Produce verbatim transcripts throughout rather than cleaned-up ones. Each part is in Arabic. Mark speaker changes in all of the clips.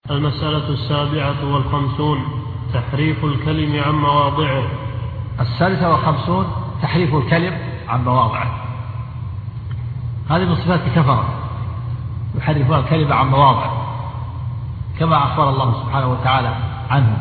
Speaker 1: المسألة السابعة والخمسون تحريف الكلم عن مواضعه.
Speaker 2: الثالثة والخمسون تحريف الكلم عن مواضعه. هذه من صفات الكفرة، يحرفون الكلمة عن مواضعه كما أخبر الله سبحانه وتعالى عنهم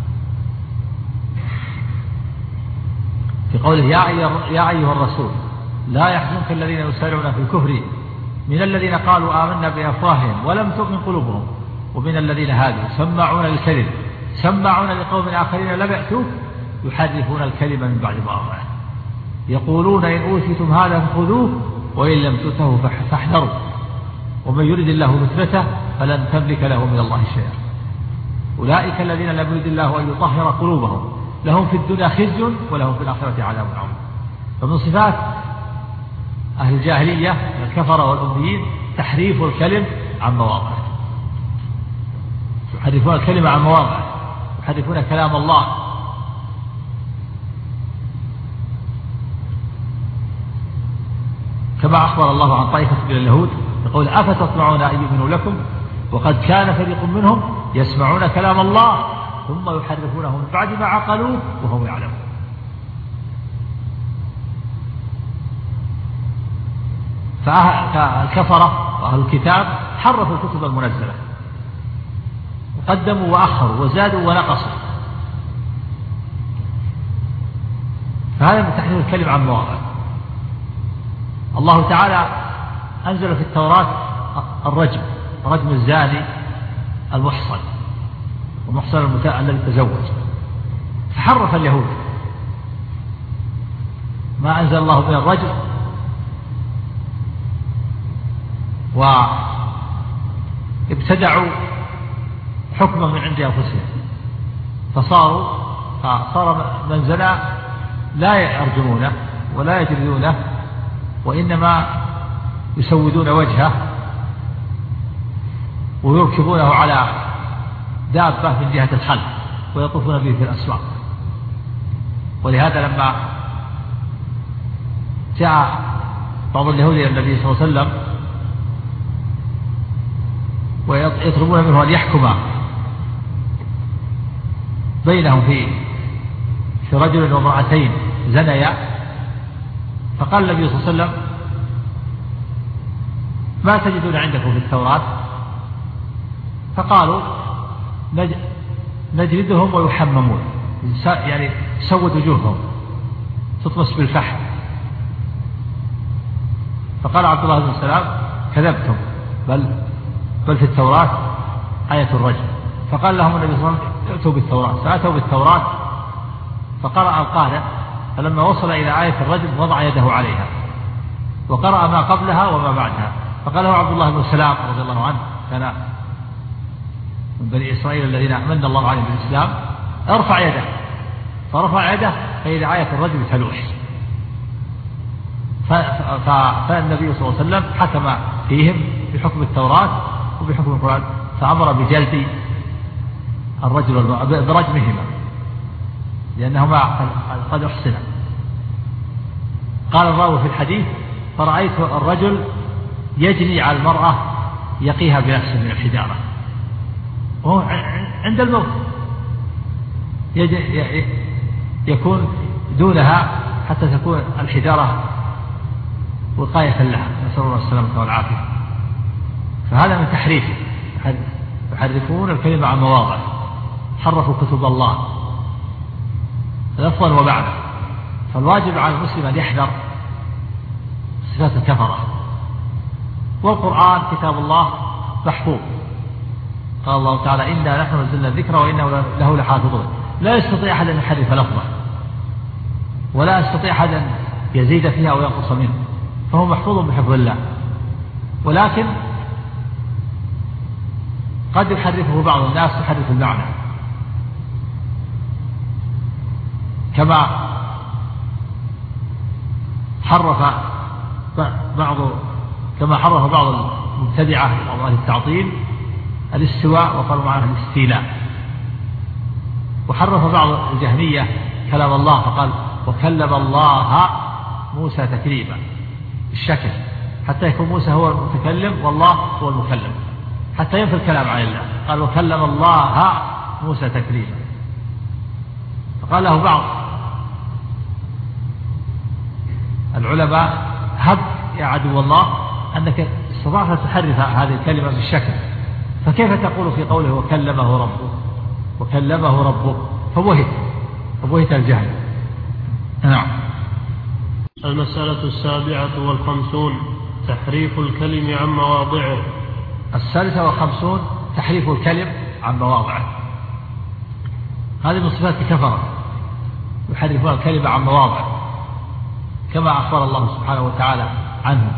Speaker 2: في قوله يا أيها الرسول لا يحزنك الذين يسارعون في الكفر من الذين قالوا آمنا بأفواههم ولم تؤمن قلوبهم ومن الذين هادوا سماعون للكذب سماعون لقوم آخرين لم يأتوك يحرفون الكلمة من بعد مواضعه يقولون إن أوتيتم هذا فخذوه وإن لم تؤتوه فاحذروا ومن يرد الله فتنته فلن تملك له من الله شيئا أولئك الذين لم يرد الله أن يطهر قلوبهم لهم في الدنيا خزي ولهم في الآخرة عذاب عظيم. فمن صفات أهل الجاهلية الكفرة والأميين تحريف الكلم عن مواضعه، يحرفون الكلمة عن مواضعه، يحرفون كلام الله. كما أخبر الله عن طائفة من اليهود يقول أفتطمعون أن يؤمنوا لكم وقد كان فريق منهم يسمعون كلام الله ثم يحرفونه من بعد ما عقلوه وهم يعلمون. فالكفرة وأهل الكتاب حرفوا الكتب المنزلة وقدموا وأخروا وزادوا ونقصوا، فهذا من تحريف الكلمة عن مواضعه. الله تعالى أنزل في التوراة الرجم، رجم الزاني المحصن والمحصن الذي تزوج، فحرف اليهود ما أنزل الله من الرجم وابتدعوا حكما من عند أنفسهم فصاروا فصار من زنى لا يرجمونه ولا يجلدونه وإنما يسودون وجهه ويركبونه على دابة من جهة الخلف ويطوفون به في الأسواق. ولهذا لما جاء بعض اليهود إلى النبي صلى الله عليه وسلم ويطلبون منه أن يحكم بينهم في في رجل وامرأتين زنيا، فقال النبي صلى الله عليه وسلم ما تجدون عندكم في التوراة؟ فقالوا نجلدهم ويحممون، يعني تسود وجوههم تطمس بالفحم. فقال عبد الله بن سلام كذبتم بل بل في التوراة آية الرجم. فقال لهم النبي صلى الله عليه وسلم ائتوا بالتوراة، فأتوا بالتوراة فقرأ القارئ فلما وصل إلى آية الرجم وضع يده عليها وقرأ ما قبلها وما بعدها. فقال له عبد الله بن سلام رضي الله عنه كان من بني إسرائيل الذين أمن الله عليهم بالإسلام ارفع يده، فرفع يده فإذا آية الرجم تلوح. فالنبي صلى الله عليه وسلم حكم فيهم بحكم التوراة وبحكم القرآن فأمر بجلد الرجل والمرأة برجمهما لأنهما قد أحسنا. قال الراوي في الحديث فرأيت الرجل يجني على المرأة يقيها بنفسه من الحجارة وهو عند الموت يكون دونها حتى تكون الحجارة وقاية لها، نسأل الله السلامة والعافية. فهذا من تحريفه، يحرفون الكلمة عن مواضعه، حرفوا كتب الله لفظا ومعنى. فالواجب على المسلم أن يحذر صفات الكفرة. والقرآن كتاب الله محفوظ، قال الله تعالى إنا نحن نزلنا الذكر وإنا له لحافظون. لا يستطيع أحد أن يحرف لفظه ولا يستطيع أحد أن يزيد فيها أو ينقص منه، فهو محفوظ بحفظ الله. ولكن قد يحرفه بعض الناس يحرف المعنى كما حرف بعض كما حرف بعض المبتدعة أو أهل التعطيل الاستواء وقالوا معناه الاستيلاء، وحرف بعض الجهمية كلام الله فقال وكلم الله موسى تكليما الشكل حتى يكون موسى هو المتكلم والله هو المكلم، حتى ينفي الكلام عن الله. قال وكلم الله موسى تكليما. فقال له بعض العلماء هب يا عدو الله أنك استطعت أن تحرف هذه الكلمة بالشكل، فكيف تقول في قوله وكلمه ربه وكلمه ربه؟ فوهت فوهت الجهل. نعم.
Speaker 1: المسألة السابعة والخمسون تحريف الكلم عن مواضعه.
Speaker 2: الثالثة والخمسون تحريف الكلم عن مواضعه. هذه من صفات الكفرة، يحرفون الكلمة عن مواضعه كما أخبر الله سبحانه وتعالى عنه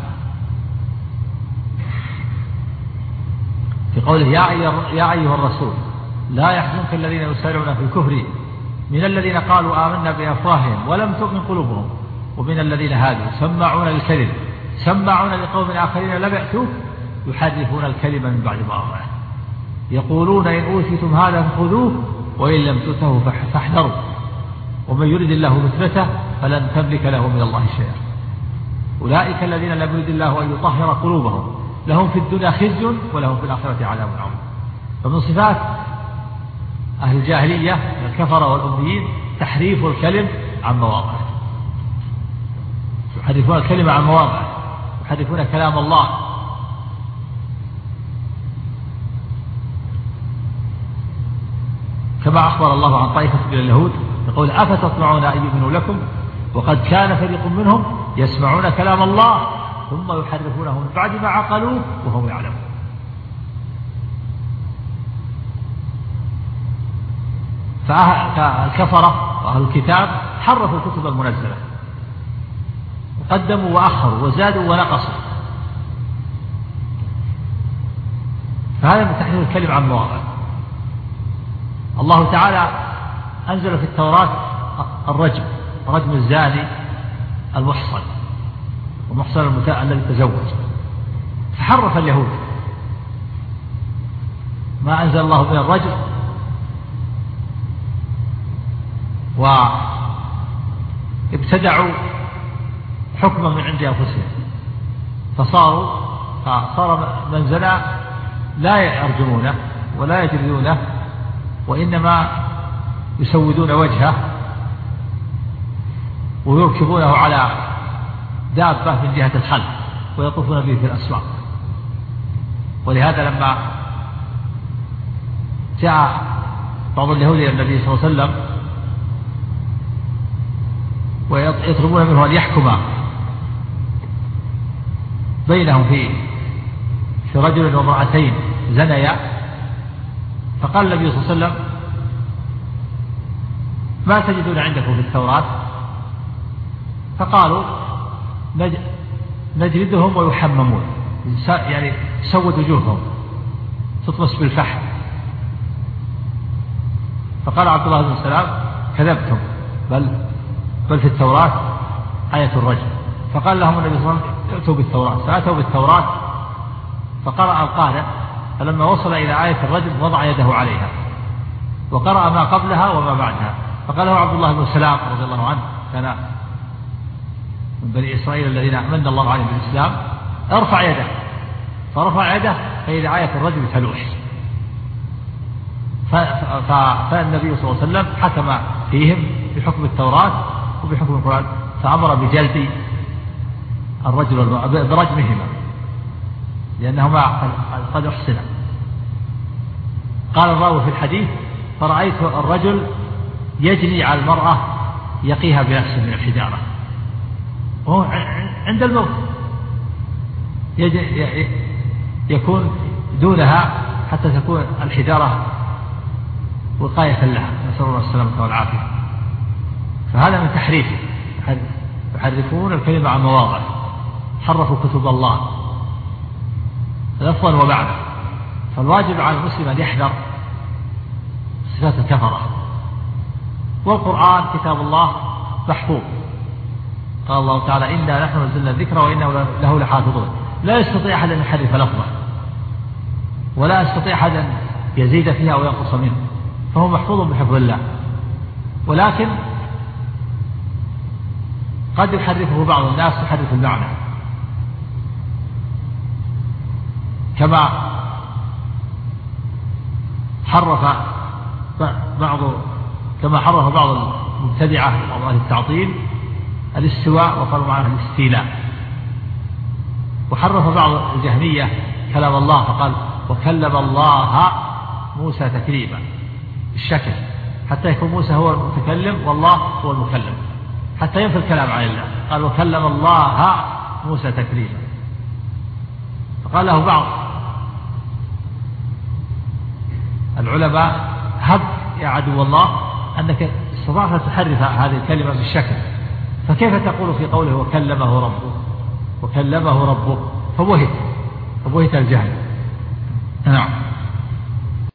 Speaker 2: في قوله يا أيها الرسول لا يحزنك الذين يسارعون في الكفر من الذين قالوا آمنا بأفواههم ولم تؤمن قلوبهم ومن الذين هادوا سماعون للكذب سماعون لقوم آخرين لم يأتوك يحرفون الكلمة من بعد مواضعه يقولون إن أوتيتم هذا فخذوه وإن لم تؤتوه فاحذروا ومن يرد الله فتنته فلن تملك له من الله شيئا. أولئك الذين لم يرد الله أن يطهر قلوبهم لهم في الدنيا خزي ولهم في الآخرة عذاب عظيم. فمن صفات أهل الجاهلية الكفرة والأميين تحريف الكلم عن مواضعه، يحرفون الكلمة عن مواضعه، يحرفون كلام الله. كما أخبر الله عن طائفة من اليهود يقول أفتطمعون أن يؤمنوا لكم وقد كان فريق منهم يسمعون كلام الله ثم يحرفونه من بعد ما عقلوه وهم يعلمون. فالكفرة وأهل الكتاب حرفوا الكتب المنزلة وقدموا وأخروا وزادوا ونقصوا، فهذا من تحريف الكلم عن مواضعه. الله تعالى أنزل في التوراة الرجم رجم الزاني المحصن ومحصن الذي تزوج، فحرف اليهود ما أنزل الله من الرجم وابتدعوا حكما من عند أنفسهم فصاروا فصار من زنى لا يرجمونه ولا يجلدونه وإنما يسودون وجهه ويركبونه على دابة من جهة الخلف ويطوفون به في الأسواق. ولهذا لما جاء بعض اليهود إلى النبي صلى الله عليه وسلم ويطلبون منه أن يحكم بينهم في في رجل وامرأتين زنيا، فقال النبي صلى الله عليه وسلم ما تجدون عندكم في التوراة؟ فقالوا نجلدهم ويحممون، يعني سود وجوههم تطمس بالفحم. فقال عبد الله بن سلام كذبتم بل بل في التوراة آية الرجم. فقال لهم النبي صلى الله عليه وسلم ائتوا بالتوراة، فأتوا بالتوراة فقرأ القارئ فلما وصل إلى آية الرجم وضع يده عليها وقرأ ما قبلها وما بعدها. فقال له عبد الله بن سلام رضي الله عنه كان من بني إسرائيل الذين أمن الله عليهم بالإسلام ارفع يده، فرفع يده فإذا آية الرجم تلوح. فالنبي صلى الله عليه وسلم حكم فيهم بحكم التوراة وبحكم القرآن فأمر بجلد الرجل برجمهما لأنهما قد أحسنا. قال الراوي في الحديث فرأيت الرجل يجري على المرأة يقيها بنفسه من الحجارة وهو عند الموت يكون دونها حتى تكون الحجارة وقاية لها، نسأل الله السلامة والعافية. فهذا من تحريفه، يحرفون الكلمة عن مواضعه، حرفوا كتب الله لفظا ومعنى. فالواجب على المسلم أن يحذر صفات الكفرة. والقرآن كتاب الله محفوظ، قال الله تعالى إنا نحن نزلنا الذكر وإنا له لحافظون. لا يستطيع أحد أن يحرف لفظه ولا يستطيع أحد أن يزيد فيها أو ينقص منه، فهو محفوظ بحفظ الله. ولكن قد يحرفه بعض الناس يحرف المعنى، كما حرف بعض كما حرف بعض المبتدعة وبعض أهل التعطيل الاستواء وقالوا معناه الاستيلاء، وحرف بعض الجهمية كلام الله فقال وكلم الله موسى تكليما الشكل، حتى يكون موسى هو المتكلم والله هو المكلم، حتى ينفي الكلام عن الله، قال وكلم الله موسى تكليما. فقال له بعض العلماء هب يا عدو الله أنك استطعت تحرف هذه الكلمة بالشكل، فكيف تقول في قوله وكلمه ربه وكلمه ربه؟ فوهت فوهت الجهل. نعم.